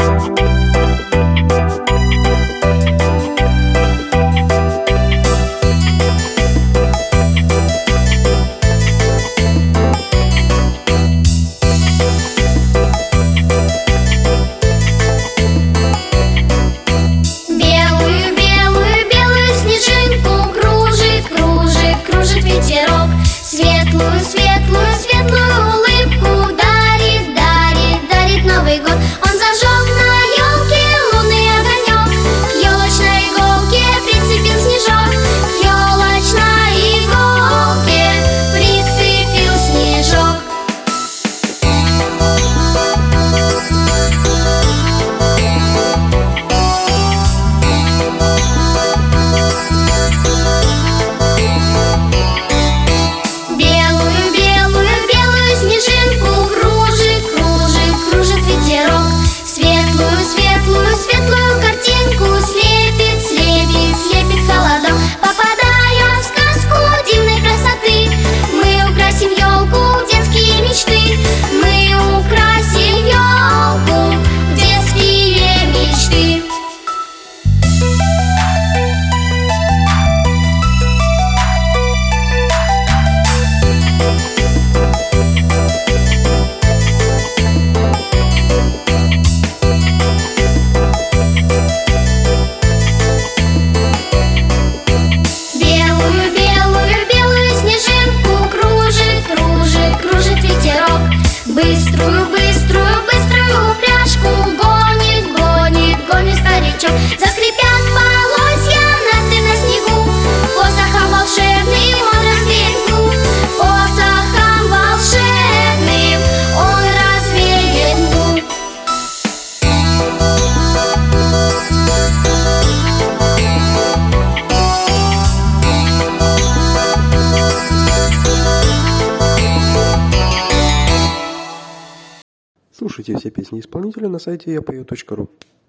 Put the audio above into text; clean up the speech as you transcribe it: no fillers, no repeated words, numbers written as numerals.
Ветерок светлую, светлую, светлую улыбку дарит, дарит, дарит Новый год. Он зажег на елке лунный огонек, к елочной иголке прицепил снежок, к елочной иголке прицепил снежок. Светлую, светлую картинку слепит, слепит, слепит холодок. Попадая в сказку дивной красоты, мы украсим елку детские мечты. Мы украсим елку детские мечты. Быструю, быструю, быструю упряжку гонит, гонит, гонит старичок. Заскрипят полозья на снегу, посохом волшебным он развеет мгу. Посохом волшебным он развеет мгу. Слушайте все песни исполнителя на сайте yapою.ru.